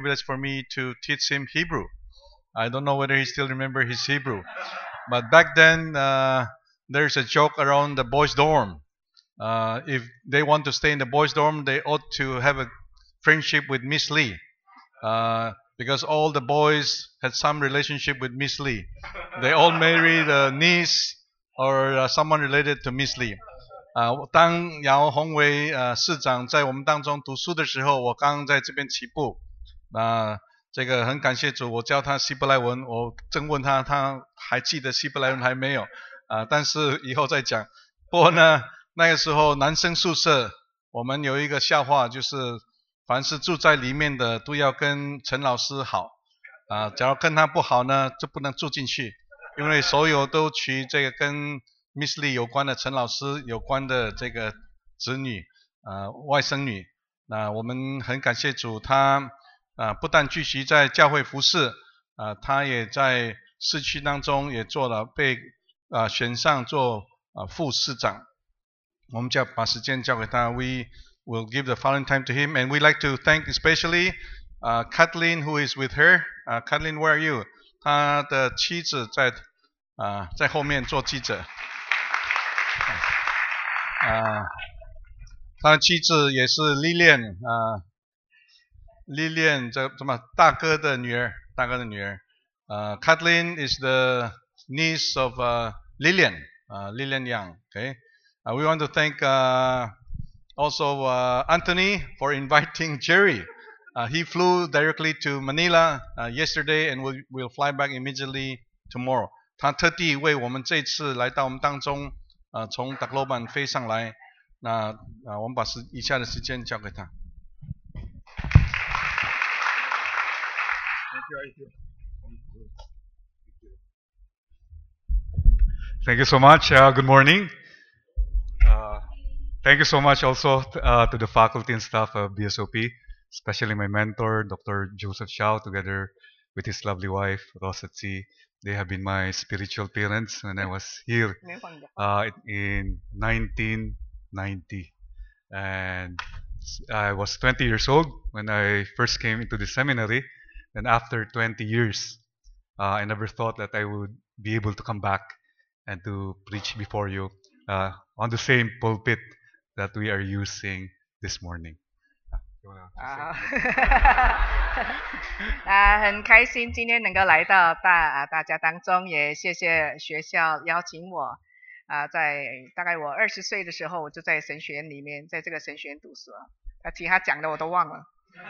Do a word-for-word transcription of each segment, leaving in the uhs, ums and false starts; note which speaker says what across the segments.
Speaker 1: privilege for me to teach him Hebrew. I don't know whether he still remember his Hebrew, but back then uh, there's a joke around the boys' dorm. Uh, if they want to stay in the boys' dorm, they ought to have a friendship with Miss Lee, uh, because all the boys had some relationship with Miss Lee. They all married a niece or uh, someone related to Miss Lee. 啊、呃，当姚宏伟呃市长在我们当中读书的时候，我刚刚在这边起步。那、呃、这个很感谢主，我教他希伯来文，我正问他，他还记得希伯来文还没有啊、呃？但是以后再讲。不过呢，那个时候男生宿舍，我们有一个笑话，就是凡是住在里面的都要跟陈老师好啊、呃，假如跟他不好呢，就不能住进去，因为所有都娶这个跟Miss Lee 有关的陈老师有关的这个子女呃外甥女，那我们很感谢主，他呃不但继续在教会服侍，呃他也在市区当中也做了被呃选上做呃副市长。我们就把时间交给他 ，We will give the following time to him, and we like to thank especially uh, Kathleen who is with her. Uh, Kathleen, where are you? 他的妻子在啊、呃、在后面做记者。啊，他的妻子也是Lilian啊，Lilian这什么大哥的女儿，大哥的女儿。呃 ，Kathleen is the niece of uh, Lilian, uh, Lilian Yang. Okay, uh, we want to thank uh, also uh, Anthony for inviting Jerry. Uh, he flew directly to Manila uh, yesterday, and will will fly back immediately tomorrow. 他特地为我们这次来到我们当中。呃，从达罗板飞上来，那啊、呃，我们把时以下的时间交给他。
Speaker 2: Thank you so much. Uh, good morning. Uh, thank you so much also uh, to the faculty and staff of B S O P, especially my mentor, Doctor Joseph Shao, together with his lovely wife, Rosatsi. They have been my spiritual parents when I was here uh, in nineteen ninety. And I was twenty years old when I first came into the seminary. And after twenty years, uh, I never thought that I would be able to come back and to preach before you uh, on the same pulpit that we are using this morning.
Speaker 3: 啊，啊，很开心今天能够来到大啊大家当中，也谢谢学校邀请我啊，在大概我二十岁的时候，我就在神学院里面，在这个神学院读书啊，他其他讲的我都忘了。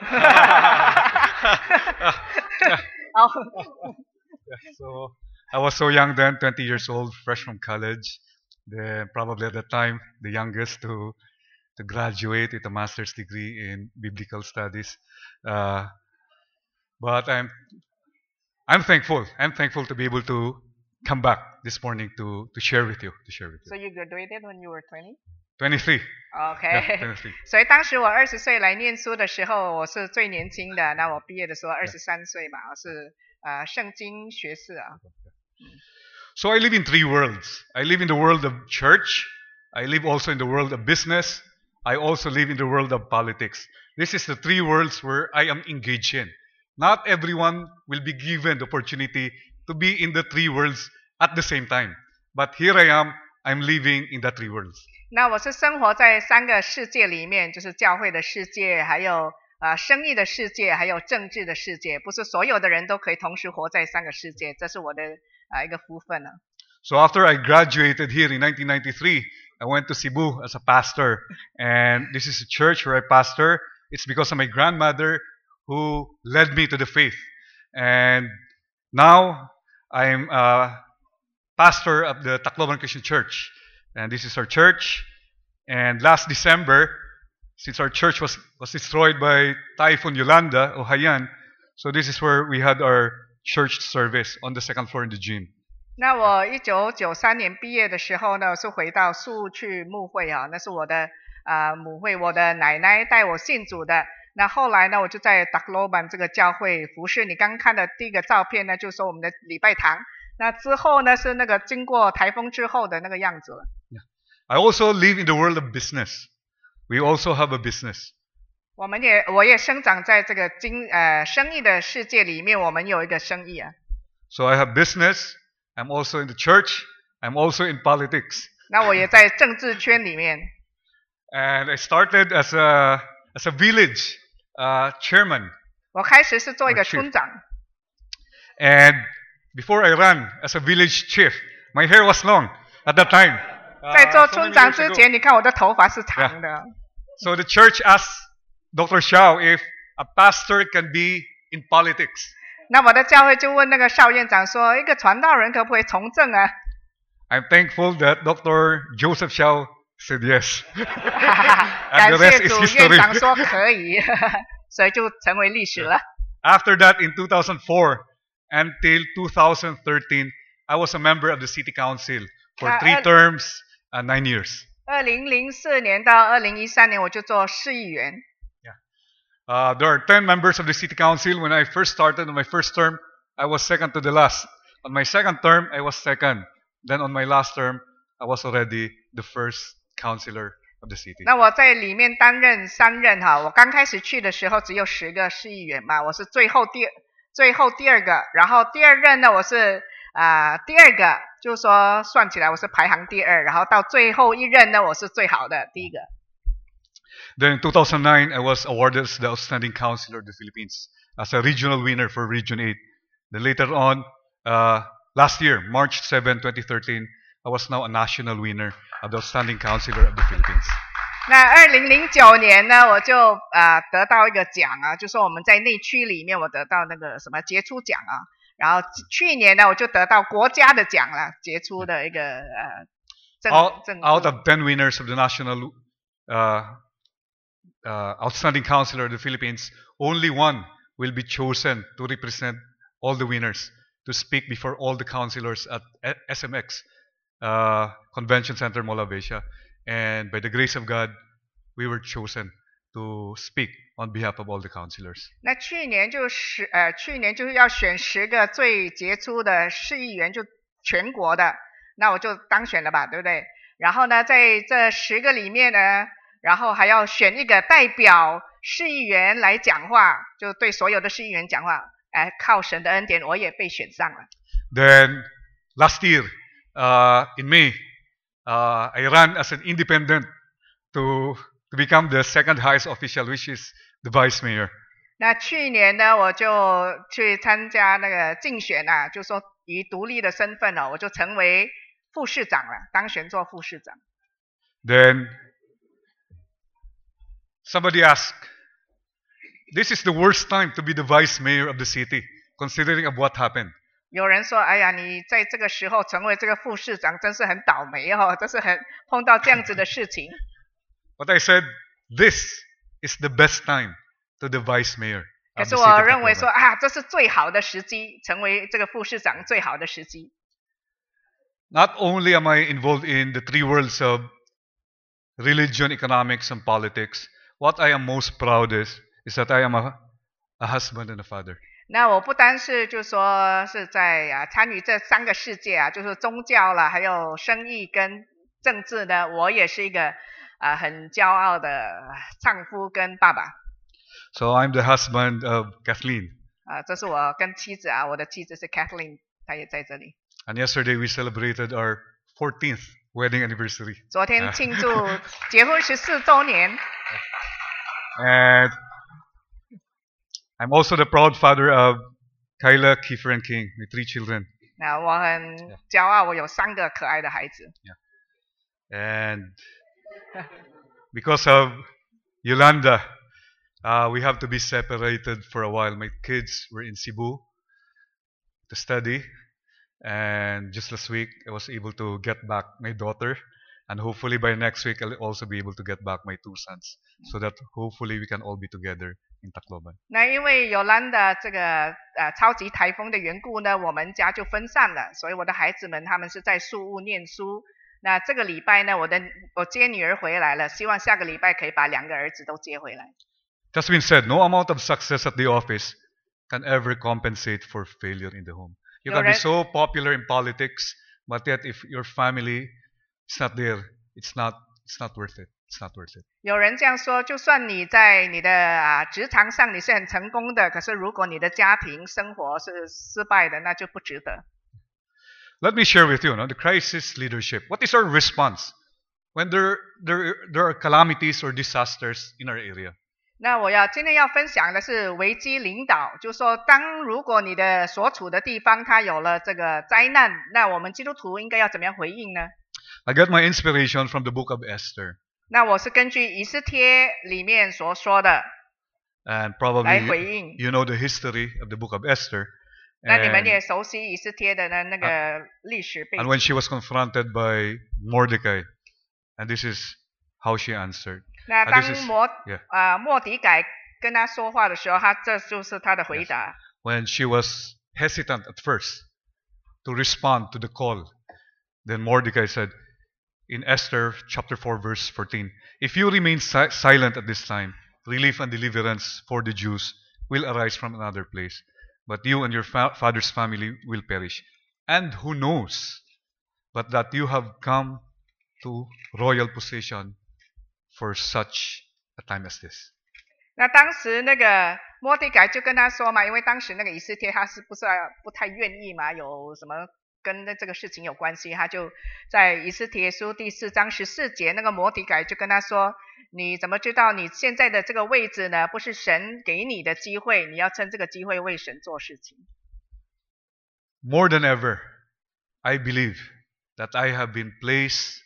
Speaker 3: 好。
Speaker 2: So I was so young then, twenty years old, fresh from college. Then probably at the time the youngest to to graduate with a master's degree in biblical studies. Uh, but I'm I'm thankful. I'm thankful to be able to come back this morning to to share with you. To share with you.
Speaker 3: So you graduated when you were twenty?
Speaker 2: twenty-three.
Speaker 3: OK.
Speaker 2: Yeah, twenty-three.
Speaker 3: 所以当时我二十岁来念书的时候，我是最年轻的。那我毕业的时候二十三岁嘛，我是呃圣经学士啊。
Speaker 2: So I live in three worlds. I live in the world of church. I live also in the world of business. I also live in the world of politics. This is the three worlds where I am engaged in. Not everyone will be given the opportunity to be in the three worlds at the same time. But here I am, I'm living in the three worlds.
Speaker 3: 那我是生活在三个世界里面，就是教会的世界，还有呃生意的世界，还有政治的世界。不是所有的人都可以同时活在三个世界，这是我的呃一个福分呢。
Speaker 2: So after I graduated here in nineteen ninety-three, I went to Cebu as a pastor, and this is a church where I pastor. It's because of my grandmother who led me to the faith. And now I'm a pastor of the Tacloban Christian Church. And this is our church. And last December, since our church was, was destroyed by Typhoon Yolanda, Ohayan, so this is where we had our church service on the second floor in the gym.
Speaker 3: 那我一九九三年毕业的时候呢，是回到宿去牧会啊，那是我的呃母会，我的奶奶带我信主的。那后来呢，我就在 Tacloban 这个教会服侍。你刚刚看的第一个照片呢，就是我们的礼拜堂。那之后呢，是那个经过台风之后的那个样子了。
Speaker 2: Yeah. I also live in the world of business. We also have a business.
Speaker 3: 我们也我也生长在这个经呃生意的世界里面，我们有一个生意啊。
Speaker 2: So I have business. I'm also in the church. I'm also in politics.
Speaker 3: 那我也在政治圈里面。
Speaker 2: And I started as a as a village uh, chairman.
Speaker 3: 我开始是做一个
Speaker 2: Or chief.
Speaker 3: 村长。
Speaker 2: And before I ran as a village chief, my hair was long at that time.
Speaker 3: 在
Speaker 2: Uh,
Speaker 3: 做
Speaker 2: so
Speaker 3: 村
Speaker 2: many
Speaker 3: 长
Speaker 2: years
Speaker 3: 之
Speaker 2: ago.
Speaker 3: 前，你看我的头发是长的。
Speaker 2: So the church asked Doctor Xiao if a pastor can be in politics.
Speaker 3: 那我的教会就问那个邵院长说：“一个传道人可不可以从政啊
Speaker 2: I'm thankful that Doctor Joseph Xiao said yes. ？”
Speaker 3: 感
Speaker 2: the rest
Speaker 3: 谢
Speaker 2: is
Speaker 3: 主，
Speaker 2: history.
Speaker 3: 院长说可以，所以就成为历史了。
Speaker 2: After that, in two thousand four until two thousand thirteen, I was a member of the city council for
Speaker 3: Uh,
Speaker 2: three
Speaker 3: uh,
Speaker 2: terms and nine years.
Speaker 3: 二零零四年到二零一三年，我就做市议员。
Speaker 2: Uh, there are ten members of the city council. When I first started on my first term, I was second to the last. On my second term, I was second. Then on my last term, I was already the first councillor of the city.
Speaker 3: 那我在里面担任三任哈，我刚开始去的时候只有十个市议员嘛，我是最后第最后第二个，然后第二任呢我是啊、呃、第二个，就是说算起来我是排行第二，然后到最后一任呢我是最好的第一个。
Speaker 2: Then in two thousand nine, I was awarded as the Outstanding Councillor of the Philippines as a regional winner for Region eight. Then later on, uh, last year, March seventh, twenty thirteen, I was now a national winner of the Outstanding Councillor of the Philippines.
Speaker 3: 那二零零九年呢，我就啊、呃、得到一个奖啊，就说我们在内区里面我得到那个什么杰出奖啊，然后去年呢我就得到国家的奖了，杰出的一个呃政
Speaker 2: Out,
Speaker 3: 政
Speaker 2: out of ten winners of the national uh, uh, Outstanding Councillor of the Philippines, only one will be chosen to represent all the winners to speak before all the councillors at S M X uh, Convention Center, Molavesha. And by the grace of God, we were chosen to speak on behalf of all the councillors.
Speaker 3: 那去年就十呃，去年就是要选十个最杰出的市议员，就全国的，那我就当选了吧，对不对？然后呢，在这十个里面呢，然后还要选一个代表市议员来讲话，就对所有的市议员讲话。哎，靠神的恩典，我也被选上了。
Speaker 2: Then last year, uh, in May, uh, I ran as an independent to to become the second highest official, which is the vice mayor.
Speaker 3: 那去年呢，我就去参加那个竞选啊，就说以独立的身份哦，我就成为副市长了，当选做副市长。
Speaker 2: Then somebody asked, "This is the worst time to be the vice mayor of the city, considering of what happened."
Speaker 3: 有人说：“哎呀，你在这个时候成为这个副市长，真是很倒霉哦，这是很碰到这样子的事情。”
Speaker 2: But I said, "This is the best time to the vice mayor."
Speaker 3: 可
Speaker 2: of
Speaker 3: 是
Speaker 2: the
Speaker 3: 我
Speaker 2: city of
Speaker 3: 认为说
Speaker 2: Tacloban.
Speaker 3: 啊，这是最好的时机，成为这个副市长最好的时机。
Speaker 2: Not only am I involved in the three worlds of religion, economics, and politics, what I am most proud is is that I am a, a husband and a father.
Speaker 3: 那我不单是就说是在啊参与这三个世界啊，就是宗教了，还有生意跟政治呢，我也是一个啊很骄傲的丈夫跟爸爸。
Speaker 2: So I'm the husband of Kathleen.
Speaker 3: 啊，这是我跟妻子啊，我的妻子是 Kathleen， 她也在这里。
Speaker 2: And yesterday we celebrated our fourteenth wedding anniversary.
Speaker 3: 昨天庆祝结婚十四周年。
Speaker 2: And I'm also the proud father of Kyla, Kiefer, and King, my three children.
Speaker 3: 那我很骄傲，我有三个可爱的孩子。
Speaker 2: And because of Yolanda, uh, we have to be separated for a while. My kids were in Cebu to study. And just last week, I was able to get back my daughter. And hopefully by next week, I'll also be able to get back my two sons. So that hopefully we can all be together in Tacloban.
Speaker 3: 那因为有兰的这个呃超级台风的缘故呢，我们家就分散了，所以我的孩子们他们是在宿务念书。那这个礼拜呢，我的我接女儿回来了，希望下个礼拜可以把两个儿子都接回来。
Speaker 2: Just been said, no amount of success at the office can ever compensate for failure in the home. You can be so popular in politics, but yet if your family is not there, it's not it's not worth it. it's not worth it.
Speaker 3: 有人这样说，就算你在你的啊职场上你是很成功的，可是如果你的家庭生活是失败的，那就不值得。
Speaker 2: Let me share with you, no, the crisis leadership. What is our response when there, there, there are calamities or disasters in our area?
Speaker 3: 那我要今天要分享的是危机领导，就是说，当如果你的所处的地方它有了这个灾难，那我们基督徒应该要怎么样回应呢？
Speaker 2: I got my inspiration from the book of Esther.
Speaker 3: 那我是根据以斯帖里面所说的
Speaker 2: And
Speaker 3: 来
Speaker 2: probably
Speaker 3: 回应。
Speaker 2: you know the history of the book of Esther.
Speaker 3: 那你们
Speaker 2: And,
Speaker 3: 也熟悉以斯帖的呢那个历史背
Speaker 2: and
Speaker 3: 景。
Speaker 2: when she was confronted by Mordecai, and this is how she answered.
Speaker 3: 那
Speaker 2: Uh,
Speaker 3: 当
Speaker 2: this is-
Speaker 3: 摩
Speaker 2: yeah.
Speaker 3: 啊莫迪改跟他说话的时候，他这就是他的回答。
Speaker 2: When she was hesitant at first to respond to the call, then Mordecai said in Esther chapter four verse fourteen, if you remain si- silent at this time, relief and deliverance for the Jews will arise from another place, but you and your fa- father's family will perish. And who knows but that you have come to royal position for such a time as this.
Speaker 3: 那当时那个摩迪改就跟他说嘛，因为当时那个以斯帖他是不是不太愿意嘛，有什么跟这个事情有关系，他就在以斯帖书第四章十四节，那个摩迪改就跟他说，你怎么知道你现在的这个位置呢？不是神给你的机会，你要趁这个机会为神做事情。
Speaker 2: More than ever, I believe that I have been placed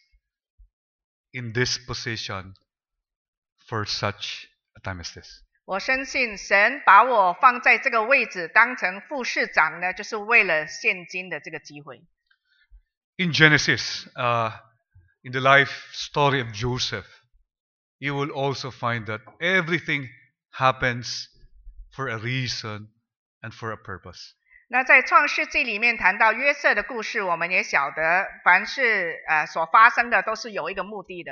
Speaker 2: in this position for such a time as this.
Speaker 3: 我深信神把我放在这个位置当成副市长呢，就是为了现今的这个机会。
Speaker 2: In Genesis, uh, in the life story of Joseph, you will also find that everything happens for a reason and for a purpose.
Speaker 3: 那在创世纪里面谈到约瑟的故事，我们也晓得，凡是呃所发生的都是有一个目的的。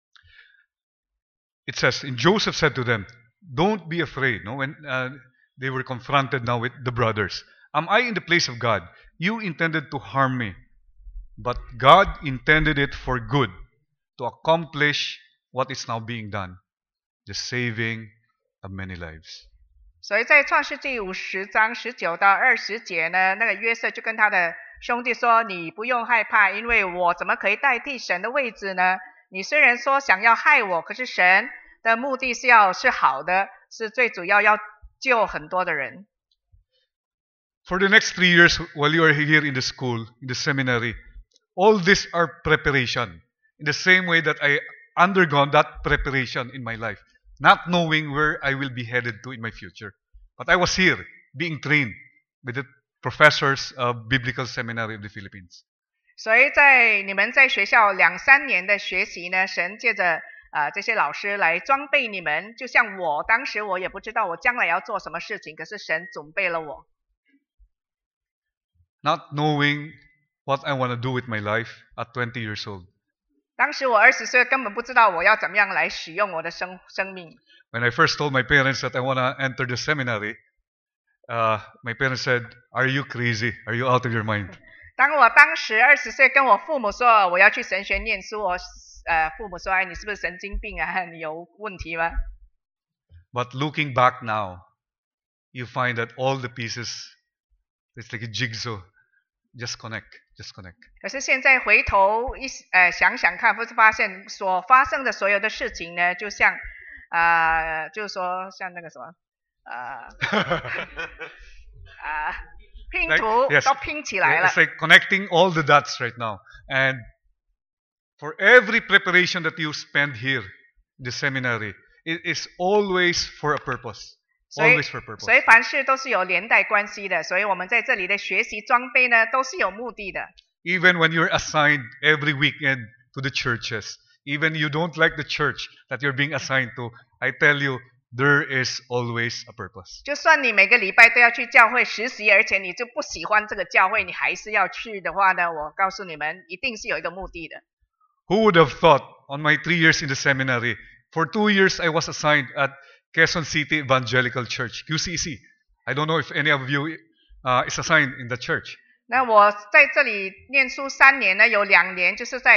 Speaker 2: It says, and Joseph said to them, don't be afraid. No, when uh, they were confronted now with the brothers, am I in the place of God? You intended to harm me, but God intended it for good, to accomplish what is now being done, the saving of many lives.
Speaker 3: 所以在创世纪五十章十九到二十节呢，那个约瑟就跟他的兄弟说：“你不用害怕，因为我怎么可以代替神的位置呢？你虽然说想要害我，可是神的目的是要是好的，是最主要要救很多的人。”
Speaker 2: For the next three years, while you are here in the school, in the seminary, all these are preparation. In the same way that I undergone that preparation in my life, not knowing where I will be headed to in my future. But I was here, being trained with the professors of Biblical Seminary of the Philippines.
Speaker 3: 所以在你们在学校两三年的学习呢，神借着啊、呃、这些老师来装备你们，就像我当时我也不知道我将来要做什么事情，可是神准备了我。
Speaker 2: Not knowing what I want to do with my life at twenty years old.
Speaker 3: 当时我二十岁，根本不知道我要怎么样来使用我的生生命。
Speaker 2: When I first told my parents that I want to enter the seminary, uh, my parents said, "Are you crazy? Are you out of your mind?"
Speaker 3: 当我当时二十岁跟我父母说我要去神学念书，我呃父母说：“哎，你是不是神经病啊？你有问题吗？”
Speaker 2: But looking back now, you find that all the pieces, it's like a jigsaw, just connect, just connect.
Speaker 3: 可是现在回头一呃想想看，不是发现所发生的所有的事情呢，就像啊、呃，就是说像那个什么啊啊、拼
Speaker 2: Like,
Speaker 3: 图
Speaker 2: yes.
Speaker 3: 都拼起来了。
Speaker 2: It's like connecting all the dots right now. And for every preparation that you spend here in the seminary, it is always for a purpose.
Speaker 3: 所以
Speaker 2: Always for a purpose.
Speaker 3: 所以凡事都是有连带关系的，所以我们在这里的学习装备呢，都是有目的的。
Speaker 2: Even when you're assigned every weekend to the churches, even you don't like the church that you're being assigned to, I tell you, there is always a purpose.
Speaker 3: 就算你每个礼拜都要去教会实习，而且你就不喜欢这个教会，你还是要去的话呢，我告诉你们，一定是有一个目的的。
Speaker 2: Who would have thought on my three years in the seminary, for two years I was assigned at Quezon City Evangelical Church, Q C C. I don't know if any of you uh, is assigned in the church.
Speaker 3: 那我在这里念书三年呢，有两年就是在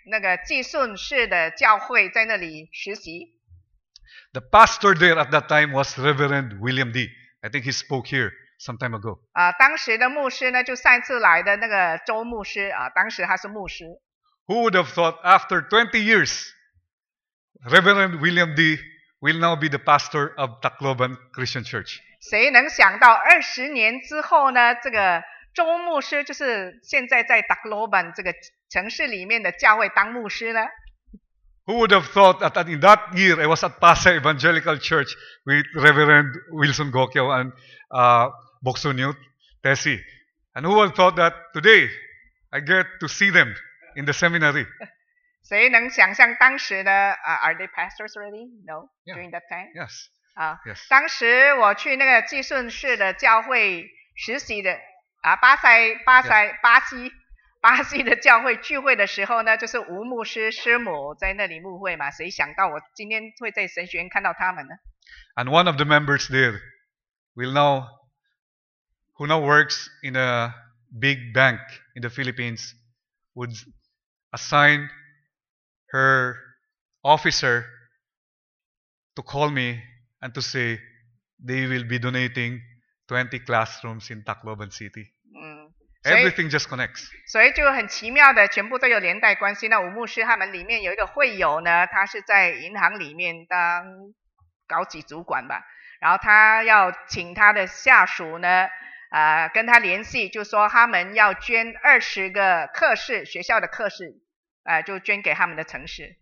Speaker 3: 那个寄顺市的教会，在那里实习。
Speaker 2: The pastor there at that time was Reverend William D. I think he spoke here some time ago.
Speaker 3: 啊，当时的牧师呢，就上次来的那个周牧师啊，当时他是牧师。
Speaker 2: Who would have thought after twenty years, Reverend William D. will now be the pastor of Tacloban Christian Church?
Speaker 3: 谁能想到二十年之后呢，这个周牧师就是现在在 Tacloban 这个城市里面的教会当牧师呢？
Speaker 2: Who would have thought that in that year I was at Pasay Evangelical Church with Reverend Wilson Gokyo and uh, Boksunyo Tessie? And who would have thought that today I get to see them in the seminary?
Speaker 3: 谁能想象当时的啊、uh, ？Are they pastors already? No,
Speaker 2: Yeah.
Speaker 3: during that time.
Speaker 2: Yes.
Speaker 3: 啊
Speaker 2: Yes.
Speaker 3: 当时我去那个寄顺市的教会实习的啊，巴塞巴塞巴西巴西的教会聚会的时候呢，就是吴牧师师母在那里牧会嘛，谁想到我今天会在神学院看到他们呢？
Speaker 2: And one of the members there will now, who now works in a big bank in the Philippines, would assign her officer to call me and to say they will be donating twenty classrooms in Tacloban City.
Speaker 3: 嗯，所以
Speaker 2: Everything just connects.
Speaker 3: 所以就很奇妙的，全部都有连带关系。那吴牧师他们里面有一个会友呢，他是在银行里面当高级主管吧，然后他要请他的下属呢，呃，跟他联系，就说他们要捐二十个课室，学校的课室，呃，就捐给他们的城市。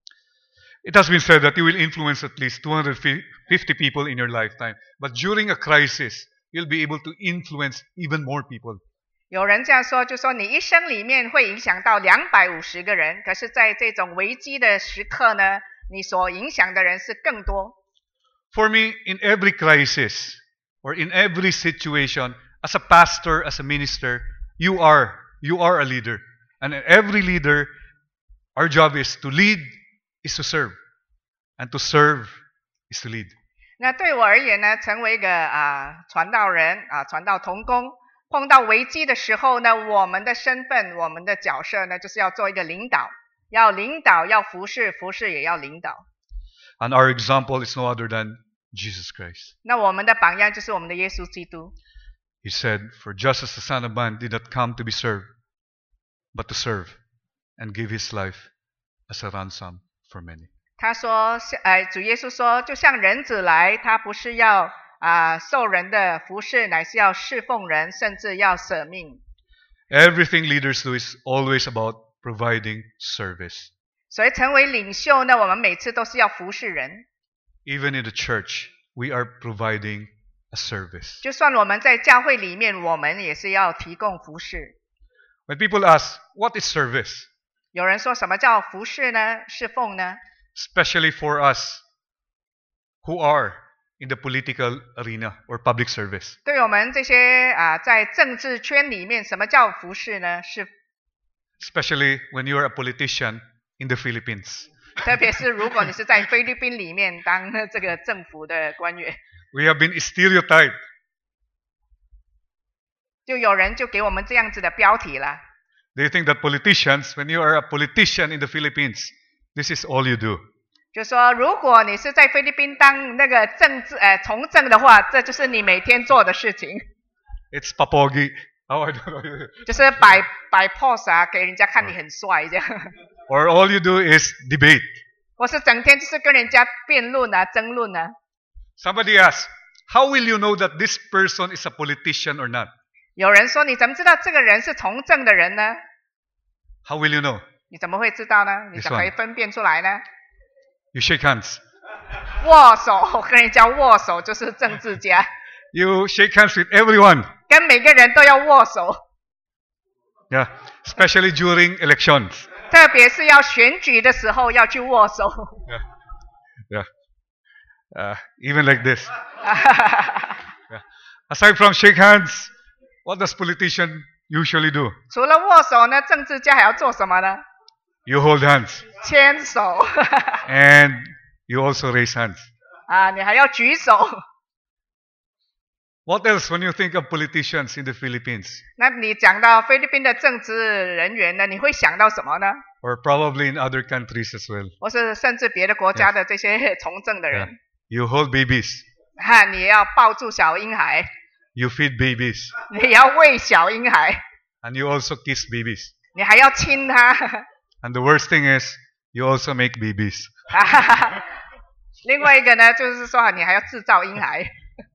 Speaker 2: It has been said that you will influence at least two hundred fifty people in your lifetime. But during a crisis, you'll be able to influence even more people.
Speaker 3: 有人这样说，就说你一生里面会影响到两百五十个人，可是在这种危机的时刻呢，你所影响的人是更多。
Speaker 2: For me, in every crisis or in every situation, as a pastor, as a minister, you are you are a leader. And every leader, our job is to lead, is to serve. And to serve is to lead.
Speaker 3: 那对我而言呢，成为一个啊传道人啊传道同工，碰到危机的时候呢，我们的身份、我们的角色呢，就是要做一个领导，要领导，要服侍，服侍也要领导。
Speaker 2: And our example is no other than Jesus Christ.
Speaker 3: 那我们的榜样就是我们的耶稣基督。
Speaker 2: He said, "For just as the Son of Man did not come to be served, but to serve, and give his life as a ransom for many."
Speaker 3: 他说，呃，主耶稣说，就像人子来，他不是要啊、呃、受人的服侍，乃是要侍奉人，甚至要舍命。
Speaker 2: Everything leaders do is always about providing service.
Speaker 3: 所以成为领袖呢，我们每次都是要服侍人。
Speaker 2: Even in the church, we are providing a service.
Speaker 3: 就算我们在教会里面，我们也是要提供服侍。
Speaker 2: When people ask, "What is service?"
Speaker 3: 有人说什么叫服侍呢？侍奉呢？
Speaker 2: Especially for us who are in the political arena or public service.
Speaker 3: 对我们这些啊、呃，在政治圈里面，什么叫服侍呢？是
Speaker 2: Especially when you are a politician in the Philippines.
Speaker 3: 特别是如果你是在菲律宾里面当这个政府的官员，
Speaker 2: We have been stereotyped.
Speaker 3: 就有人就给我们这样子的标题了。
Speaker 2: They think that politicians, when you are a politician in the Philippines, this is all you do.
Speaker 3: 就说如果你是在菲律宾当那个政治呃从政的话，这就是你每天做的事情，
Speaker 2: It's papogi. Oh, I don't know.
Speaker 3: 就是摆摆 pose 啊，给人家看你很帅这样，
Speaker 2: Or all you do is debate.
Speaker 3: 或是整天就是跟人家辩论啊、争论啊。
Speaker 2: Somebody asks, how will you know that this person is a politician or not?
Speaker 3: 有人说你怎么知道这个人是从政的人呢？
Speaker 2: How will you know?
Speaker 3: 你怎么会知道呢？你怎么可以分辨出来呢？
Speaker 2: You shake hands.
Speaker 3: 握手，跟人家握手就是政治家，
Speaker 2: You shake hands with everyone.
Speaker 3: 跟每个人都要握手，
Speaker 2: Yeah, especially during elections.
Speaker 3: 特别是要选举的时候要去握手。
Speaker 2: Yeah, yeah. Uh, even like this. Yeah. Aside from shake hands, what does politician usually do?
Speaker 3: 除了握手呢，政治家还要做什么呢？
Speaker 2: You hold hands
Speaker 3: 牵手，
Speaker 2: and you also raise hands.
Speaker 3: 啊，你还要举手。
Speaker 2: What else when you think of politicians in the Philippines?
Speaker 3: 那你讲到菲律宾的政治人员呢，你会想到什么呢？
Speaker 2: Or probably in other countries as well.
Speaker 3: 或是甚至别的国家的这些从政的
Speaker 2: Yeah.
Speaker 3: 人，
Speaker 2: You hold babies.
Speaker 3: 哈，你要抱住小婴孩，
Speaker 2: You feed babies.
Speaker 3: 你要喂小婴孩，
Speaker 2: And you also kiss babies.
Speaker 3: 你还要亲他。
Speaker 2: And the worst thing is, you also make babies.
Speaker 3: 另外一个呢，就是说你还要制造婴孩。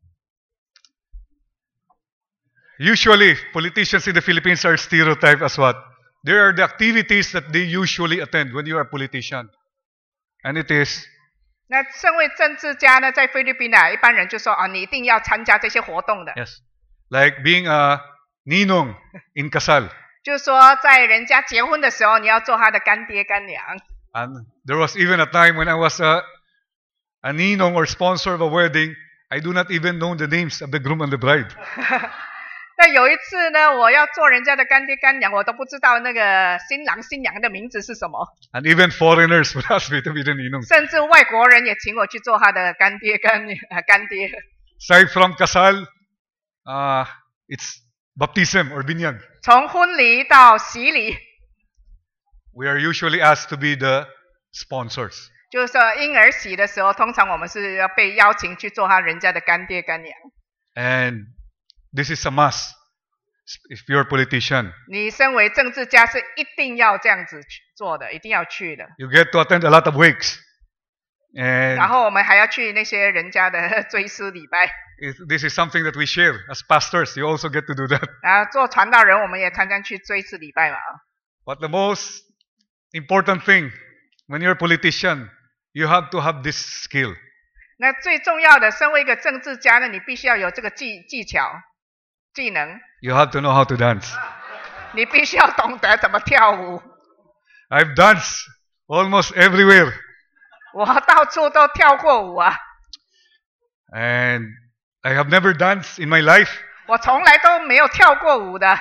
Speaker 2: Usually, politicians in the Philippines are stereotyped as what? There are the activities that they usually attend when you are a politician. And it is,
Speaker 3: 那身为政治家呢，在菲律宾啊，一般人就说啊，你一定要参加这些活动的。
Speaker 2: yes, like being a ninong in kasal.
Speaker 3: 就是说，在人家结婚的时候，你要做他的干爹干娘。
Speaker 2: And there was even a time when I was a, a ninong or sponsor of a wedding, I do not even know the names of the groom and the bride.
Speaker 3: 那有一次呢，我要做人家的干爹干娘，我都不知道那个新郎新娘的名字是什么，
Speaker 2: And even foreigners would ask me to be the ninong.
Speaker 3: 甚至外国人也请我去做他的干爹干娘、呃、干爹。
Speaker 2: Aside from kasal, uh, it's baptism or binyag.
Speaker 3: 从婚礼到洗礼，
Speaker 2: We are usually asked to be the sponsors.
Speaker 3: 就是说婴儿洗的时候，通常我们是要被邀请去做他人家的干爹干娘。
Speaker 2: And this is a must if you're a politician.
Speaker 3: 你身为政治家是一定要这样子去做的，一定要去的。
Speaker 2: You get to attend a lot of wakes. And
Speaker 3: 然后我们还要去那些人家的追思礼拜。
Speaker 2: it- this is something that we share as pastors. You also get to do that.
Speaker 3: 然后做传道人，我们也常常去追思礼拜嘛。
Speaker 2: But the most important thing when you're a politician, you have to have this skill.
Speaker 3: 那最重要的，身为一个政治家呢，你必须要有这个技技巧、技能，
Speaker 2: You have to know how to dance.
Speaker 3: 你必须要懂得怎么跳舞。
Speaker 2: I've danced almost everywhere.
Speaker 3: 我到处都跳过舞啊，
Speaker 2: And I have never danced in my life.
Speaker 3: 我从来都没有跳过舞的。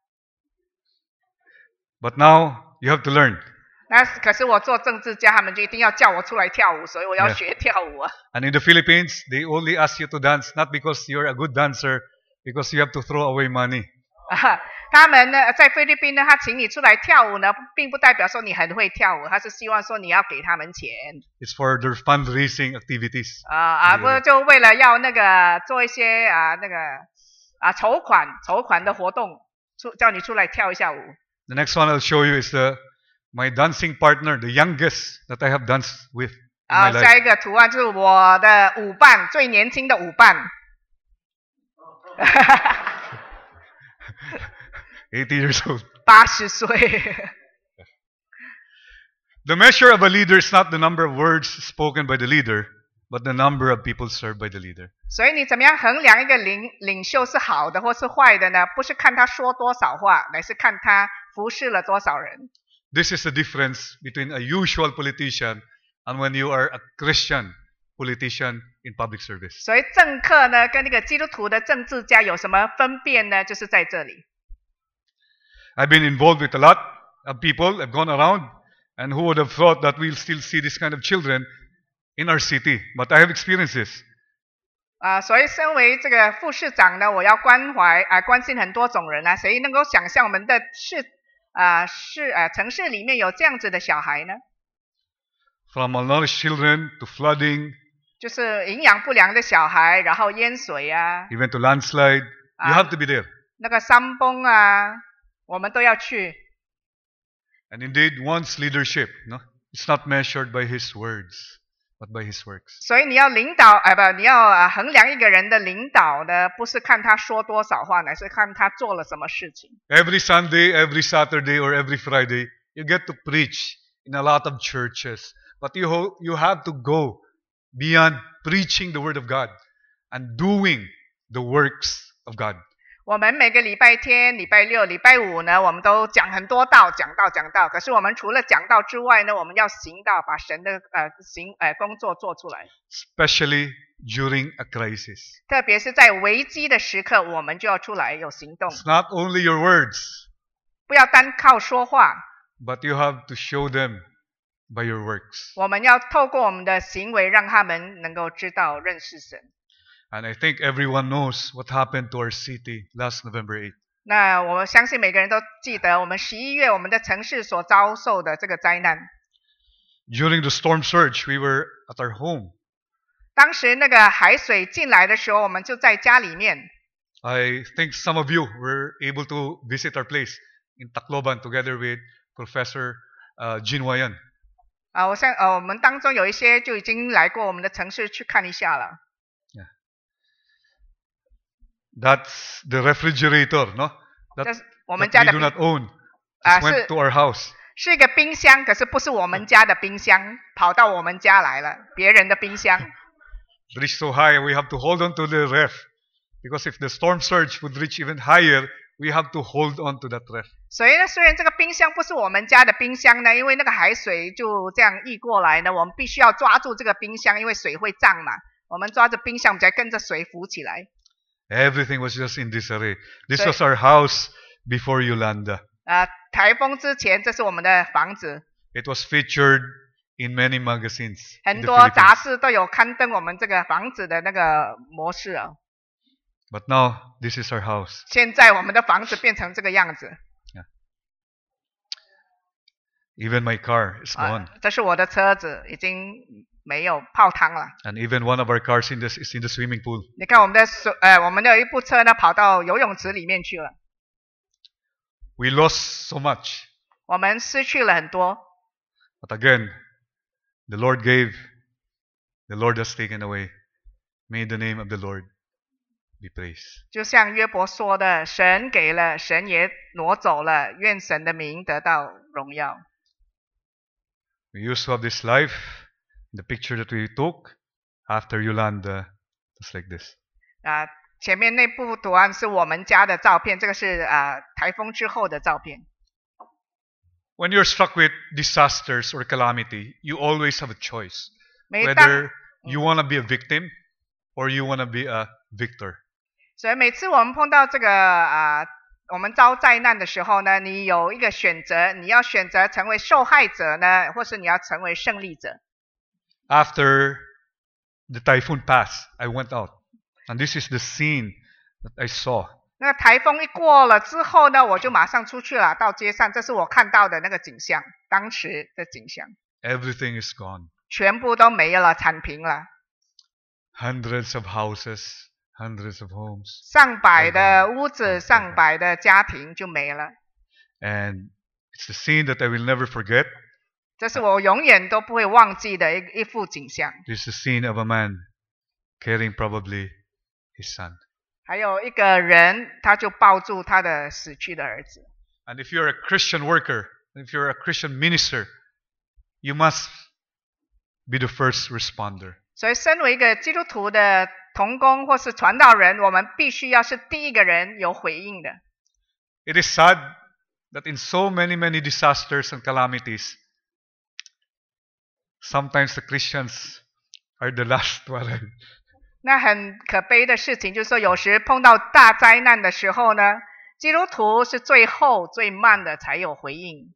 Speaker 2: But now you have to learn.
Speaker 3: 那可是我做政治家，他们就一定要叫我出来跳舞，所以我要
Speaker 2: Yeah.
Speaker 3: 学跳舞啊。
Speaker 2: And in the Philippines, they only ask you to dance not because you're a good dancer, because you have to throw away money.
Speaker 3: 啊，他们呢，在菲律宾呢，他请你出来跳舞呢，并不代表说你很会跳舞，他是希望说你要给他们钱
Speaker 2: It's for their fundraising activities.
Speaker 3: 啊啊，不就为了要那个做一些啊那个啊筹款筹款的活动，出叫你出来跳一下舞。
Speaker 2: The next one I'll show you is the my dancing partner, the youngest that I have danced with in
Speaker 3: 啊，
Speaker 2: my
Speaker 3: 下
Speaker 2: life.
Speaker 3: 一个图案就是我的舞伴，最年轻的舞伴。
Speaker 2: eighty years old.
Speaker 3: 八十岁。
Speaker 2: The measure of a leader is not the number of words spoken by the leader, but the number of people served by the leader.
Speaker 3: 所以你怎么样衡量一个领领袖是好的或是坏的呢？不是看他说多少话，乃是看他服侍了多少人。
Speaker 2: This is the difference between a usual politician and when you are a Christian politician in public service.
Speaker 3: 所以政客呢，跟那个基督徒的政治家有什么分辨呢？就是在这里。
Speaker 2: I've been involved with a lot of people. I've gone around, and who would have thought that we'll still see this kind of children in our city? But I have experienced this.
Speaker 3: 啊、所以身为这个副市长呢，我要关怀啊、关心很多种人啊。谁能够想象我们的市啊、市啊、城市里面有这样子的小孩呢？
Speaker 2: From malnourished children to flooding,
Speaker 3: 就是营养不良的小孩，然后淹水啊，
Speaker 2: even to landslide. You
Speaker 3: Ah.
Speaker 2: have to be there.
Speaker 3: 那个山崩啊，我们都要去。
Speaker 2: And indeed, one's leadership, no, it's not measured by his words, but by his works.
Speaker 3: 所以你要领导，哎、不，你要啊衡量一个人的领导呢，不是看他说多少话，乃是看他做了什么事情。
Speaker 2: Every Sunday, every Saturday, or every Friday, you get to preach in a lot of churches. But you, ho- you have to go beyond preaching the Word of God and doing the works of God.
Speaker 3: 我们每个礼拜天、礼拜六、礼拜五呢，我们都讲很多道，讲道讲道。可是我们除了讲道之外呢，我们要行道，把神的呃行呃工作做出来。
Speaker 2: Especially during a crisis.
Speaker 3: 特别是在危机的时刻，我们就要出来有行动，
Speaker 2: It's not only your words,
Speaker 3: 不要单靠说话。
Speaker 2: but you have to show them by your works.
Speaker 3: 我们要透过我们的行为，让他们能够知道认识神。
Speaker 2: And I think everyone knows what happened to our city last November eighth.
Speaker 3: 那我相信每个人都记得，我们十一月我们的城市所遭受的这个灾难。
Speaker 2: During the storm surge, we were at our home.
Speaker 3: 当时那个海水进来的时候，我们就在家里面。
Speaker 2: I think some of you were able to visit our place in Tacloban together with Professor uh, Jin Wayan.
Speaker 3: 啊，我想呃，我们当中有一些就已经来过我们的城市去看一下了。
Speaker 2: Yeah. That's the refrigerator, no?
Speaker 3: 这
Speaker 2: That,
Speaker 3: 是我们
Speaker 2: that
Speaker 3: 家
Speaker 2: we
Speaker 3: 的
Speaker 2: do
Speaker 3: 冰
Speaker 2: not own.
Speaker 3: 啊
Speaker 2: Just went
Speaker 3: 是
Speaker 2: to our house.
Speaker 3: 是一个冰箱，可是不是我们家的冰箱，跑到我们家来了，别人的冰箱。
Speaker 2: It reached so high, we have to hold on to the ref. Because if the storm surge would reach even higher, we have to hold on to that ref.
Speaker 3: 所以呢，虽然这个冰箱不是我们家的冰箱呢，因为那个海水就这样溢过来呢，我们必须要抓住这个冰箱，因为水会涨嘛。我们抓着冰箱，我们才跟着水浮起来。
Speaker 2: Everything was just in disarray. This
Speaker 3: 所以
Speaker 2: was our house before Yolanda.
Speaker 3: 啊，台风之前，这是我们的房子，
Speaker 2: It was featured in many magazines
Speaker 3: 很
Speaker 2: in the
Speaker 3: 多杂
Speaker 2: Philippines.
Speaker 3: 志都有刊登我们这个房子的那个模式啊。
Speaker 2: But now, this is our house.
Speaker 3: 现在我们的房子变成这个样子，
Speaker 2: Even my car is
Speaker 3: 啊
Speaker 2: gone.
Speaker 3: 这是我的车子，已经没有泡汤了。
Speaker 2: And even one of our cars in this, is in the swimming pool.
Speaker 3: 你看我们的水，呃，我们的一部车呢跑到游泳池里面去了，
Speaker 2: We lost so much.
Speaker 3: 我们失去了很多。
Speaker 2: But again, the Lord gave, the Lord has taken away. May the name of the Lord be praised.
Speaker 3: 就像约伯说的，神给了，神也挪走了，愿神的名得到荣耀。
Speaker 2: We used to have this life. The picture that we took after Yolanda was like this.
Speaker 3: 啊、前面那幅图案是我们家的照片，这个是啊、台风之后的照片。
Speaker 2: When you're struck with disasters or calamity, you always have a choice.
Speaker 3: 每当
Speaker 2: Whether you want to be a victim or you want to be a victor.
Speaker 3: 所以每次我们碰到这个啊、我们遭灾难的时候呢，你有一个选择，你要选择成为受害者呢，或是你要成为胜利者。
Speaker 2: After the typhoon passed, I went out. And this is the scene that I saw.
Speaker 3: 那个台风一过了之后呢，我就马上出去了，到街上，这是我看到的那个景象，当时的景象，
Speaker 2: Everything is gone.
Speaker 3: 全部都没了，铲平了，
Speaker 2: Hundreds of houses, hundreds of homes.
Speaker 3: 上百的屋子，上百的家庭就没了。
Speaker 2: And it's the scene that I will never forget.
Speaker 3: 这是我永远都不会忘记的一一幅景象。
Speaker 2: This is the scene of a man carrying probably his son.
Speaker 3: 还有一个人，他就抱住他的死去的儿子。
Speaker 2: And if you're a Christian worker, if you're a Christian minister, you must be the first responder.
Speaker 3: 所以，身为一个基督徒的同工或是传道人，我们必须要是第一个人有回应的。
Speaker 2: It is sad that in so many, many disasters and calamities, sometimes the Christians are the last one.
Speaker 3: 那很可悲的事情就是说，有时碰到大灾难的时候呢，基督徒是最后最慢的才有回应。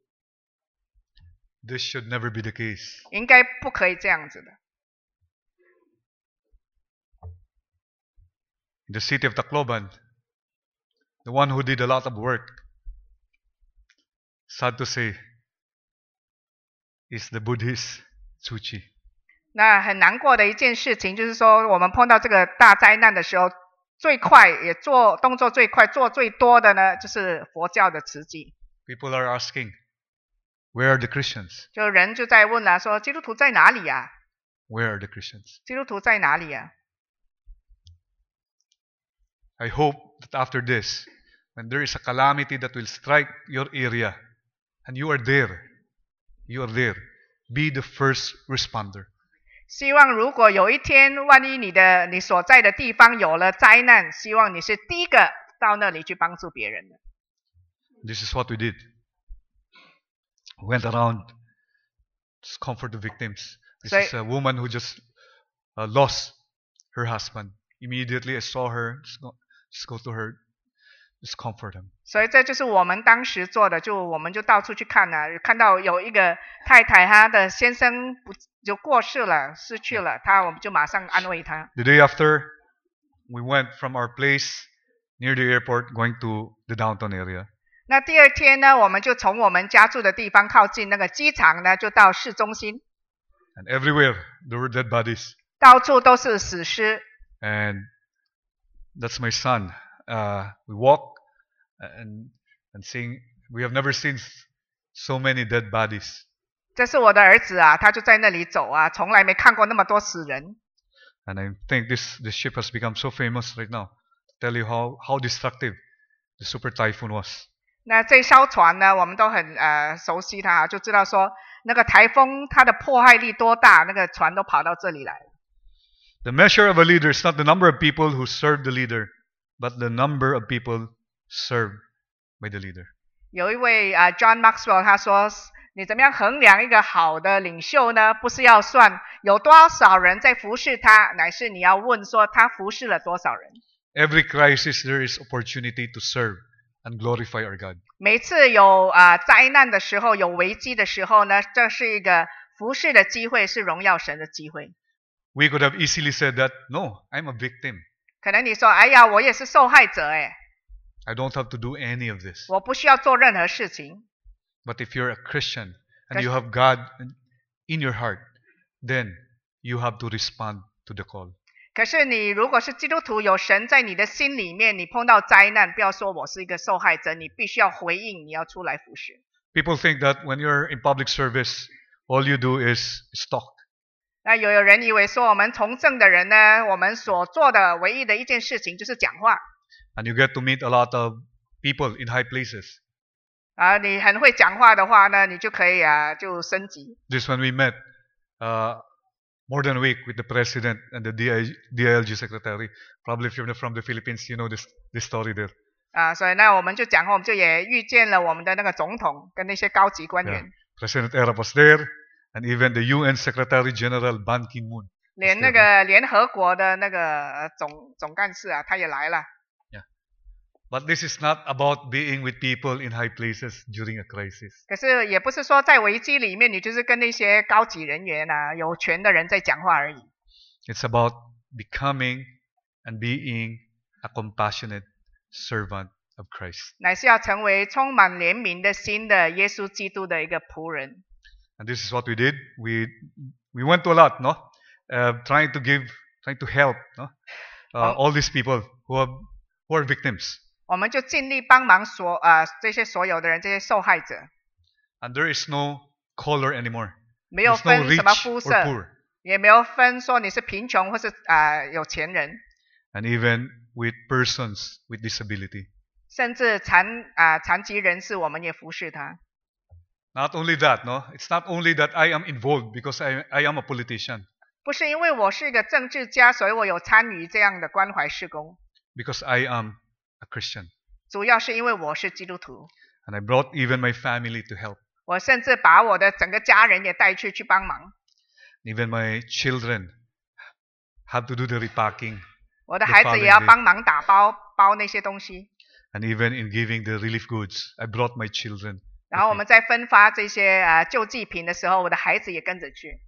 Speaker 2: This should never be the case.
Speaker 3: 应该不可以这样子的。
Speaker 2: In the city of Tacloban, the one who did a lot of work, sad to say, is the Buddhist Tzu Chi.
Speaker 3: 那很难过的一件事情就是说，我们碰到这个大灾难的时候，最快也做动作最快、做最多的呢，就是佛教的慈济。
Speaker 2: People are asking, where are the Christians?
Speaker 3: 就人就在问了、啊，说基督徒在哪里呀、啊？
Speaker 2: Where are the Christians?
Speaker 3: 基督徒在哪里呀、啊？
Speaker 2: I hope that after this, when there is a calamity that will strike your area, and you are there, you are there, be the first responder.
Speaker 3: 希望如果有一天，万一你的你所在的地方有了灾难，希望你是第一个到那里去帮助别人的。
Speaker 2: This is what we did. We went around to comfort the victims. This
Speaker 3: So-
Speaker 2: is a woman who just uh, lost her husband. Immediately I saw her, just go, just go to her, just comfort him.
Speaker 3: 所以这就是我们当时做的，就我们就到处去看啊，看到有一个太太，她的先生不就过世了，失去了，她我们就马上安慰她。
Speaker 2: The day after, we went from our place near the airport going to the downtown area.
Speaker 3: 那第二天呢，我们就从我们家住的地方靠近那个机场呢，就到市中心，
Speaker 2: And everywhere there were dead bodies.
Speaker 3: 到处都是死尸。
Speaker 2: And that's my son. Uh, we walk and and seeing we have never seen so many dead bodies.
Speaker 3: 这是我的儿子啊，他就在那里走啊，从来没看过那么多死人。
Speaker 2: And I think this this ship has become so famous right now. To tell you how how destructive the super typhoon was.
Speaker 3: 那这艘船呢，我们都很呃熟悉它，就知道说那个台风它的破坏力多大，那个船都跑到这里来。
Speaker 2: The measure of a leader is not the number of people who serve the leader, but the number of people served by the leader.
Speaker 3: 有一位啊、呃、John Maxwell 他说，你怎么样衡量一个好的领袖呢？不是要算有多少人在服侍他，乃是你要问说他服侍了多少人。
Speaker 2: Every crisis there is opportunity to serve and glorify our God.
Speaker 3: 每次有啊、呃、灾难的时候，有危机的时候呢，这是一个服侍的机会，是荣耀神的机会。
Speaker 2: We could have easily said that, no, I'm a victim.
Speaker 3: 可能你说，哎呀，我也是受害者哎，
Speaker 2: I don't have to do any of this.
Speaker 3: 我不需要做任何事情。
Speaker 2: But if you're a Christian and you have God in your heart, then you have to respond to the call.
Speaker 3: 可是你如果是基督徒，有神在你的心里面，你碰到灾难，不要说我是一个受害者，你必须要回应，你要出来服侍。
Speaker 2: People think that when you're in public service, all you do is talk.
Speaker 3: 那有有人以为说，我们从政的人呢，我们所做的唯一的一件事情就是讲话。
Speaker 2: And you get to meet a lot of people in high places.
Speaker 3: 啊，你很会讲话的话呢，你就可以啊，就升级。
Speaker 2: Just when we met uh, more than a week with the president and the D I, D I L G secretary, probably if you're from the Philippines, you know this this story there.
Speaker 3: 啊，所以呢，我们就讲话，我们就也遇见了我们的那个总统跟那些高级官员。
Speaker 2: Yeah. President Erap was there, and even the U N Secretary General Ban Ki-moon.
Speaker 3: 连那个联合国的那个呃总总干事啊，他也来了。
Speaker 2: But this is not about being with people in high places during a crisis.
Speaker 3: 可是也不是说在危机里面，你就是跟那些高级人员啊、有权的人在讲话而已。
Speaker 2: It's about becoming and being a compassionate servant of Christ.
Speaker 3: 乃是要成为充满怜悯的心的耶稣基督的一个仆人。
Speaker 2: And this is what we did. We we went to a lot, no, uh, trying to give, trying to help, no, uh, all these people who are who are victims.
Speaker 3: 我们就尽力帮忙所呃这些所有的人，这些受害者，
Speaker 2: And there is no color anymore.
Speaker 3: 没有
Speaker 2: There's no
Speaker 3: 分什么
Speaker 2: rich
Speaker 3: 肤
Speaker 2: or
Speaker 3: 色，
Speaker 2: poor.
Speaker 3: 也没有分说你是贫穷或是啊、呃、有钱人，
Speaker 2: And even with persons with disability.
Speaker 3: 甚至残啊、呃、残疾人士，我们也服侍他。
Speaker 2: Not only that, no, it's not only that I am involved because I I am a politician.
Speaker 3: 不是因为我是一个政治家，所以我有参与这样的关怀事工。
Speaker 2: Because I am a Christian.
Speaker 3: 主要是因为我是基督徒，
Speaker 2: And I brought even my family to help.
Speaker 3: 我甚至把我的整个家人也带去去帮忙。
Speaker 2: Even my children have to do the repacking.
Speaker 3: 我的孩子也要帮忙打包包那些东西。
Speaker 2: And even in giving the relief goods, I brought my children.
Speaker 3: 然后我们在分发这些呃救济品的时候，我的孩子也跟着去。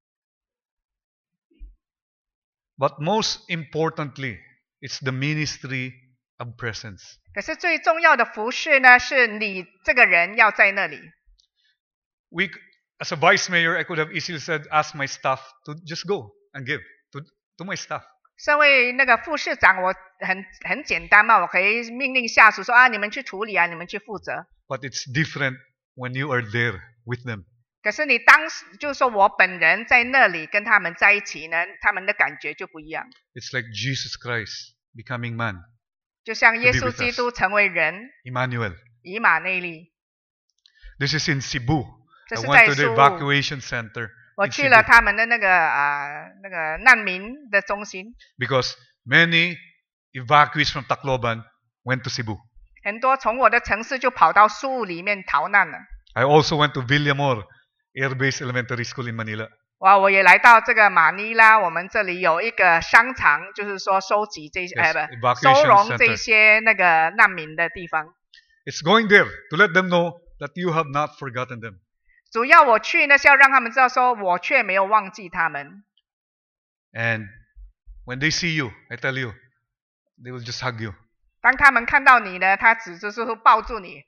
Speaker 2: But most importantly, it's the ministry of presence.
Speaker 3: 可是最重要的服事呢，是你这个人要在那里。
Speaker 2: We, as a vice mayor, I could have easily said, ask my staff to just go and give to, to my staff.
Speaker 3: 身为那个副市长，我很很简单嘛，我可以命令下属说啊，你们去处理啊，你们去负责。
Speaker 2: But it's different when you are there with them.
Speaker 3: 可是你当时就是说我本人在那里跟他们在一起呢，他们的感觉就不一样。
Speaker 2: It's like Jesus Christ becoming man,
Speaker 3: 就像耶稣基督成为人，
Speaker 2: Emmanuel.
Speaker 3: 以马内利。
Speaker 2: This is in Cebu.
Speaker 3: 这
Speaker 2: I
Speaker 3: 是
Speaker 2: went
Speaker 3: 在
Speaker 2: to the
Speaker 3: 苏武，
Speaker 2: evacuation center
Speaker 3: 我
Speaker 2: in
Speaker 3: 去了
Speaker 2: Cebu
Speaker 3: 他们的那个啊、呃、那个难民的中心，
Speaker 2: because many evacuees from Tacloban went to Cebu.
Speaker 3: 很多从我的城市就跑到苏武里面逃难了。
Speaker 2: I also went to Villamor Air Base Elementary School in Manila.
Speaker 3: 哇，我也来到这个马尼拉，我们这里有一个商场，就是说收集这些
Speaker 2: Yes,
Speaker 3: 呃不
Speaker 2: evacuation
Speaker 3: 收容
Speaker 2: center.
Speaker 3: 这些那个难民的地方。
Speaker 2: It's going there to let them know that you have not forgotten them.
Speaker 3: 主要我去呢是要让他们知道，说我却没有忘记他们。
Speaker 2: And when they see you, I tell you, they will just hug you
Speaker 3: 当他们看到你呢，他只就是会抱住你，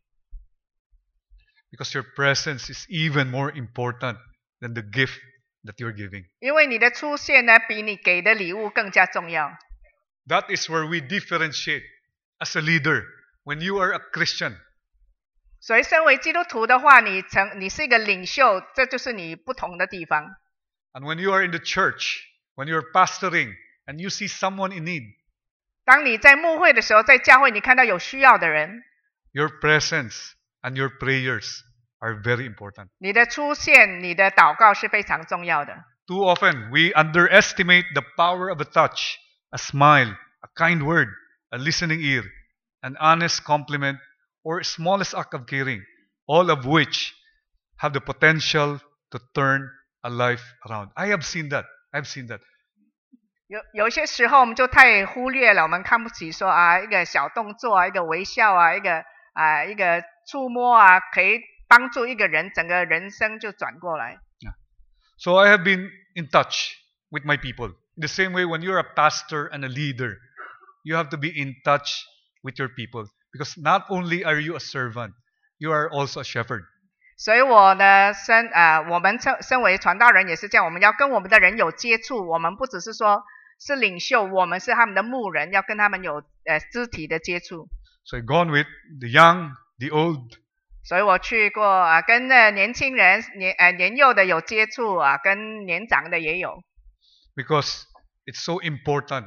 Speaker 2: because your presence is even more important than the gift that you're giving.
Speaker 3: 因为你的出现呢，比你给的礼物更加重要。
Speaker 2: That is where we differentiate as a leader. When you are a Christian,
Speaker 3: 所以，身为基督徒的话，你成你是一个领袖，这就是你不同的地方。
Speaker 2: and when you are in the church, when you're pastoring, and you see someone in need,
Speaker 3: 当你在牧会的时候，在教会你看到有需要的人，
Speaker 2: your presence and your prayers are very important.
Speaker 3: 你的出现、你的祷告是非常重要的。
Speaker 2: Too often, we underestimate the power of a touch, a smile, a kind word, a listening ear, an honest compliment, or smallest act of caring, all of which have the potential to turn a life around. I have seen that. I have seen that.
Speaker 3: 有有一些时候，我们就太忽略了，我们看不起说啊，一个小动作啊，一个微笑啊，一个啊一个触摸啊，可以帮助一个人整个人生就转过来。
Speaker 2: So I have been in touch with my people. In the same way, when you're a pastor and a leader, you have to be in touch with your people. Because not only are you a servant, you are also a shepherd.
Speaker 3: 所以我呢，身呃，我们身身为传道人也是这样，我们要跟我们的人有接触，我们不只是说是领袖，我们是他们的牧人，要跟他们有呃肢体的接触。
Speaker 2: So I've gone with the young, the old,
Speaker 3: 所以我去过啊，跟呃年轻人、年呃年幼的有接触啊，跟年长的也有。
Speaker 2: because it's so important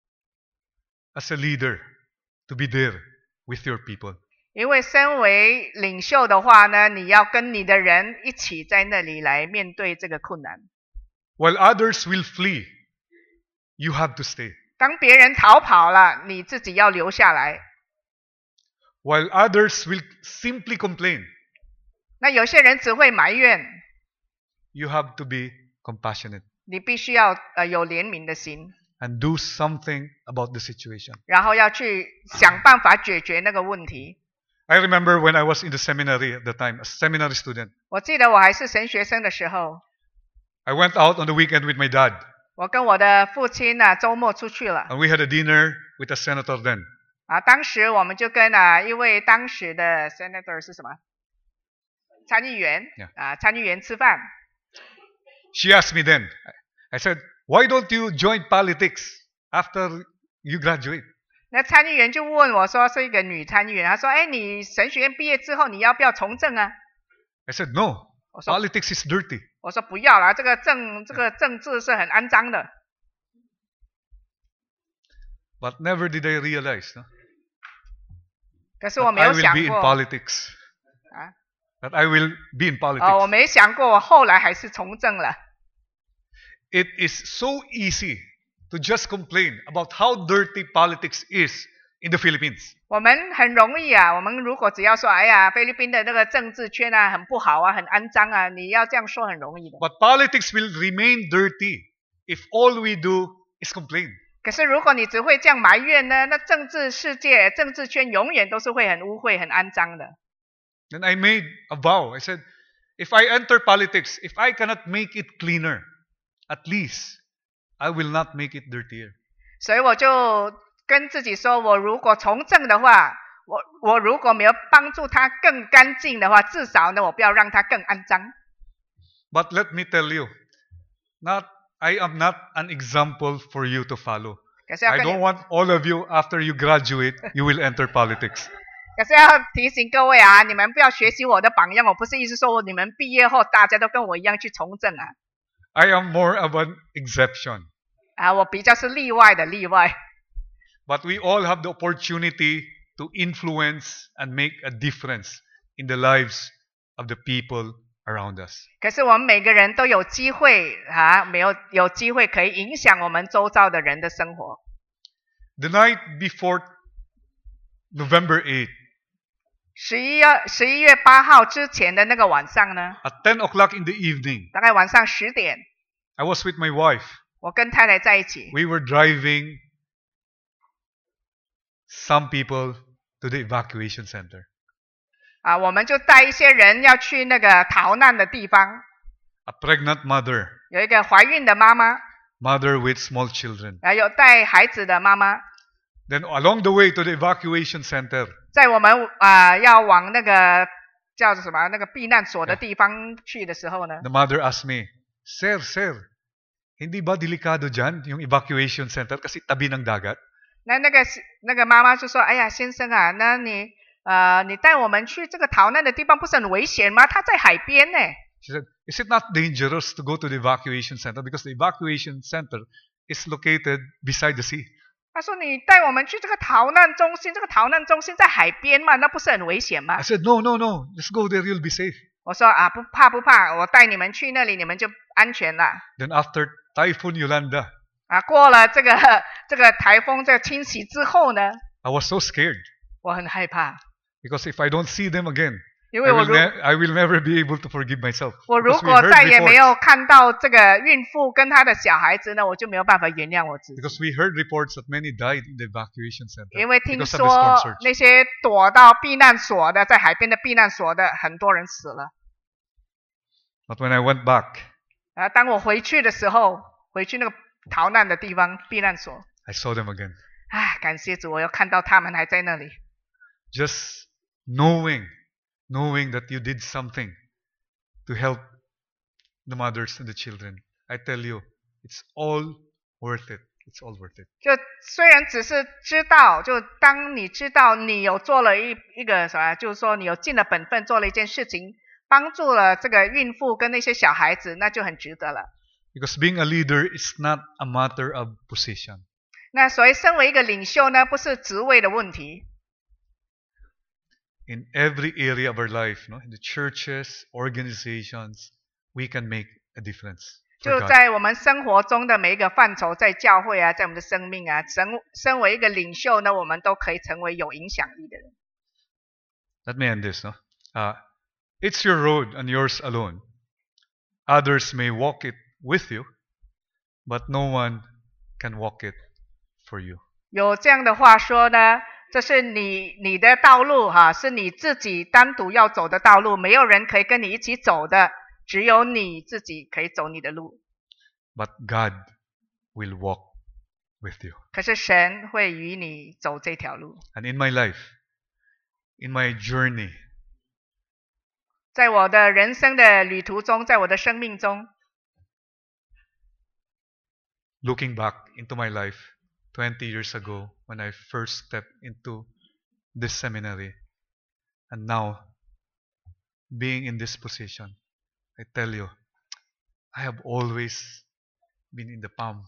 Speaker 2: as a leader to be there with your people.
Speaker 3: 因为身为领袖的话呢，你要跟你的人一起在那里来面对这个困难。
Speaker 2: While others will flee, you have to stay.
Speaker 3: 当别人逃跑了，你自己要留下来。
Speaker 2: While others will simply complain,
Speaker 3: 那有些人只会埋怨，
Speaker 2: you have to be compassionate
Speaker 3: 你必须要呃有怜悯的心，
Speaker 2: and do something about the situation.
Speaker 3: 然后要去想办法解决那个问题。
Speaker 2: I remember when I was in the seminary at the time, a seminary student.
Speaker 3: 我记得我还是神学生的时候，
Speaker 2: I went out on the weekend with my dad,
Speaker 3: 我跟我的父亲呢、啊、周末出去了
Speaker 2: and we had a dinner with a senator then.
Speaker 3: 啊。当时我们就跟啊一位当时的 senator 是什么参议员
Speaker 2: Yeah.
Speaker 3: 啊参议员吃饭。
Speaker 2: She asked me then, I said, why don't you join politics after you graduate?
Speaker 3: 那参议员就问我说，是一个女参议员，她说：“哎，你神学院毕业之后，你要不要从政啊
Speaker 2: I said, no,
Speaker 3: 我说
Speaker 2: politics is dirty.？”
Speaker 3: 我说不要啦，这个政这个政治是很肮脏的。
Speaker 2: But never did I realize no,
Speaker 3: 可是我
Speaker 2: that
Speaker 3: 没
Speaker 2: I
Speaker 3: 有
Speaker 2: will
Speaker 3: 想
Speaker 2: be in
Speaker 3: 过
Speaker 2: politics.
Speaker 3: 啊，
Speaker 2: That I will be in
Speaker 3: 哦，我
Speaker 2: politics.
Speaker 3: 没想过，我后来还是从政了。
Speaker 2: It is so easy to just complain about how dirty politics is in the Philippines.
Speaker 3: 我们很容易啊，我们如果只要说，哎呀，菲律宾的那个政治圈啊，很不好啊，很肮脏啊，你要这样说很容易的。
Speaker 2: But politics will remain dirty if all we do is complain.
Speaker 3: 可是如果你只会这样埋怨呢，那政治世界、政治圈永远都是会很污秽、很肮脏的。
Speaker 2: Then I made a vow. I said, if I enter politics, if I cannot make it cleaner, at least I will not make it dirtier.
Speaker 3: 所以我就跟自己说，我如果从政的话，我我如果没有帮助他更干净的话，至少呢，我不要让他更肮脏。
Speaker 2: But let me tell you, not I am not an example for you to follow.
Speaker 3: 可是要
Speaker 2: I
Speaker 3: 跟你
Speaker 2: don't want all of you after you graduate, you will enter politics.
Speaker 3: 可是要提醒各位啊，你们不要学习我的榜样。我不是意思说你们毕业后大家都跟我一样去从政啊。
Speaker 2: I am more of an exception.
Speaker 3: 啊，我比较是例外的例外。
Speaker 2: But we all have the opportunity to influence and make a difference in the lives of the people around us.
Speaker 3: 可是我们每个人都有机会啊，没有有机会可以影响我们周遭的人的生活。
Speaker 2: The night before November eighth,
Speaker 3: 十一月十一月八号之前的那个晚上呢，
Speaker 2: at ten o'clock in the evening,
Speaker 3: 大概晚上十点，
Speaker 2: I was with my wife.
Speaker 3: 我跟太太在一起，
Speaker 2: We were driving some people to the evacuation center.
Speaker 3: 啊，我们就带一些人要去那个逃难的地方。
Speaker 2: A pregnant mother,
Speaker 3: 有一个怀孕的妈妈，
Speaker 2: mother with small children,
Speaker 3: 还有带孩子的妈妈，
Speaker 2: Then along the way to the evacuation center,
Speaker 3: 在我们啊、呃要往那个叫做什么那个避难所的地方去的时候呢，
Speaker 2: the mother asked me, Sir, sir, hindi ba delikado dyan yung evacuation center kasi tabi ng dagat?
Speaker 3: 那那个是那个妈妈就说：“哎呀，先生啊，那你呃你带我们去这个逃难的地方不是很危险吗？它在海边呢。”
Speaker 2: She said, is it not dangerous to go to the evacuation center? Because the evacuation center is located beside the sea.
Speaker 3: 他说：“你带我们去这个逃难中心，这个逃难中心在海边嘛，那不是很危险吗
Speaker 2: I said, no, no, no, just go there, you'll be safe.？”
Speaker 3: 我说：“啊，不怕不怕，我带你们去那里，你们就安全了。”
Speaker 2: Then after Typhoon Yolanda,
Speaker 3: 啊，过了这个这个台风这个侵袭之后呢，
Speaker 2: I was so scared
Speaker 3: 我很害怕，
Speaker 2: because if I don't see them again,
Speaker 3: 因
Speaker 2: I
Speaker 3: 为我
Speaker 2: will,
Speaker 3: 如
Speaker 2: ne- I will never be able to forgive myself.
Speaker 3: 我如
Speaker 2: Because we
Speaker 3: 果
Speaker 2: heard
Speaker 3: 再也没
Speaker 2: reports,
Speaker 3: 有看到这个孕妇跟她的小孩子呢，我就没有办法原谅我自己。
Speaker 2: because we heard reports that many died in the evacuation center
Speaker 3: 因为听
Speaker 2: because of the storm
Speaker 3: 说
Speaker 2: surge.
Speaker 3: 那些躲到避难所的，在海边的避难所的，很多人死了。
Speaker 2: But when I went back,
Speaker 3: 啊，当我回去的时候，回去那个逃难的地方避难所，
Speaker 2: I saw them again.
Speaker 3: 唉，感谢主，我又看到他们还在那里。
Speaker 2: Just knowing, knowing that you did something to help the mothers and the children, I tell you, it's all worth it. It's all worth it.
Speaker 3: 就虽然只是知道，就当你知道你有做了一一个什么，就是说你有尽了本分，做了一件事情，帮助了这个孕妇跟那些小孩子，那就很值得了。
Speaker 2: Because being a leader is not a matter of position.
Speaker 3: 那所以身为一个领袖呢，不是职位的问题，
Speaker 2: In every area of our life, no, in the churches, organizations, we can make a difference. for
Speaker 3: 就
Speaker 2: God.
Speaker 3: 在我们生活中的每一个范畴，在教会啊，在我们的生命啊，身身为一个领袖呢，我们都可以成为有影响力的人。
Speaker 2: Let me end this. No? Uh, it's your road and yours alone. Others may walk it with you, but no one can walk it for you.
Speaker 3: 有这样的话说呢，这是你你的道路哈、是你自己单独要走的道路，没有人可以跟你一起走的，只有你自己可以走你的路。
Speaker 2: But God will walk with you.
Speaker 3: 可是神会与你走这条路。
Speaker 2: And in my life, in my journey,
Speaker 3: 在我的人生的旅途中，在我的生命中，
Speaker 2: looking back into my life twenty years ago when I first stepped into this seminary, and now being in this position, I tell you, I have always been in the palm,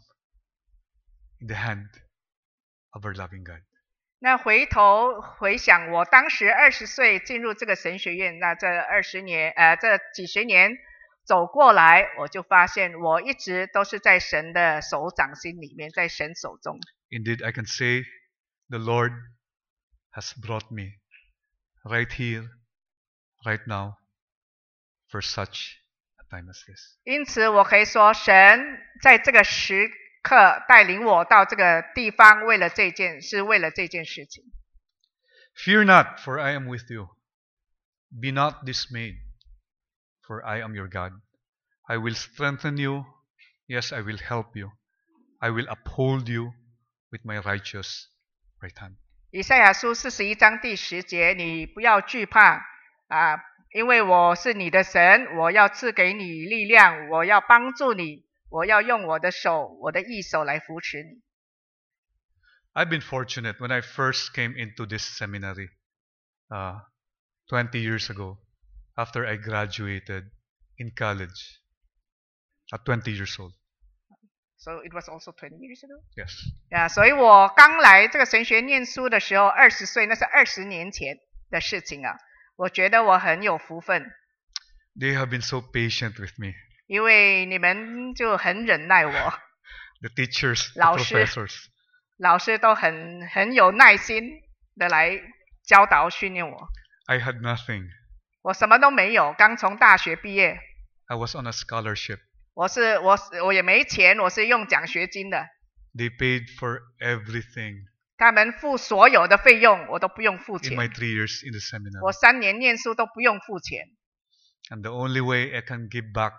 Speaker 2: in the hand of our loving God.
Speaker 3: 那回头回想，我当时二十岁进入这个神学院，那这二十年，呃，这几十年走过来，我就发现我一直都是在神的手掌心里面，在神手中。
Speaker 2: Indeed, I can say the Lord has brought me right here, right now, for such a time as this.
Speaker 3: 因此，我可以说，神在这个时刻带领我到这个地方，为了这件，是为了这件事情。
Speaker 2: Fear not, for I am with you. Be not dismayed, for I am your God. I will strengthen you. Yes, I will help you. I will uphold you with my righteous right hand.
Speaker 3: 以赛亚书四十一章第十节，你不要惧怕啊，因为我是你的神，我要赐给你力量，我要帮助你，我要用我的手，我的义手来扶持你。
Speaker 2: I've been fortunate when I first came into this seminary uh, twenty years ago, after I graduated in college at twenty years old.
Speaker 3: So it was also twenty years ago.
Speaker 2: Yes.
Speaker 3: 啊，所以我刚来这个神学念书的时候，二十岁，那是二十年前的事情啊。我觉得我很有福分，
Speaker 2: They have been so patient with me.
Speaker 3: 因为你们就很忍耐我，
Speaker 2: The teachers, the
Speaker 3: 老师。
Speaker 2: professors.
Speaker 3: 老师都很很有耐心的来教导训练我。
Speaker 2: I had nothing.
Speaker 3: 我什么都没有，刚从大学毕业，
Speaker 2: I was on a scholarship.
Speaker 3: 我是我是我也没钱，我是用奖学金的，
Speaker 2: They paid for everything
Speaker 3: 他们付所有的费用，我都不用付
Speaker 2: in my
Speaker 3: 钱。
Speaker 2: three years in the seminary.
Speaker 3: 我三年念书都不用付钱，
Speaker 2: And the only way I can give back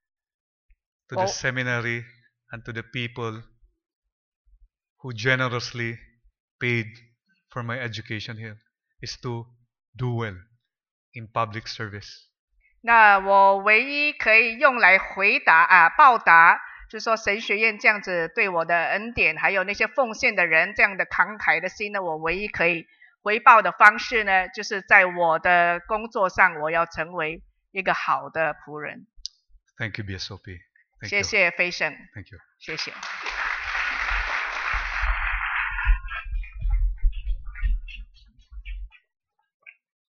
Speaker 2: to the
Speaker 3: Oh.
Speaker 2: seminary and to the people who generously paid for my education here is to do well in public service.
Speaker 3: 那我唯一可以用来回答啊报答，就是说神学院这样子对我的恩典，还有那些奉献的人这样的慷慨的心呢，我唯一可以回报的方式呢，就是在我的工作上，我要成为一个好的仆人。
Speaker 2: Thank you, B S O P. Thank
Speaker 3: 谢谢飞盛，
Speaker 2: Thank you.
Speaker 3: 谢谢。